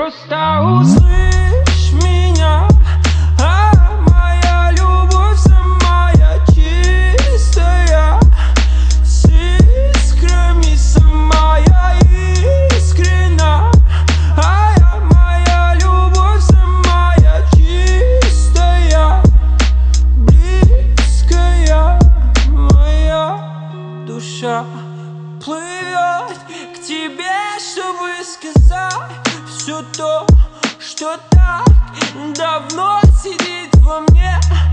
Просто услышь меня, а моя любовь самая чистая, с искрами самая искренна. Моя любовь самая чистая, близкая. Моя душа плывет к тебе, чтобы сказать все то, что так давно сидит во мне.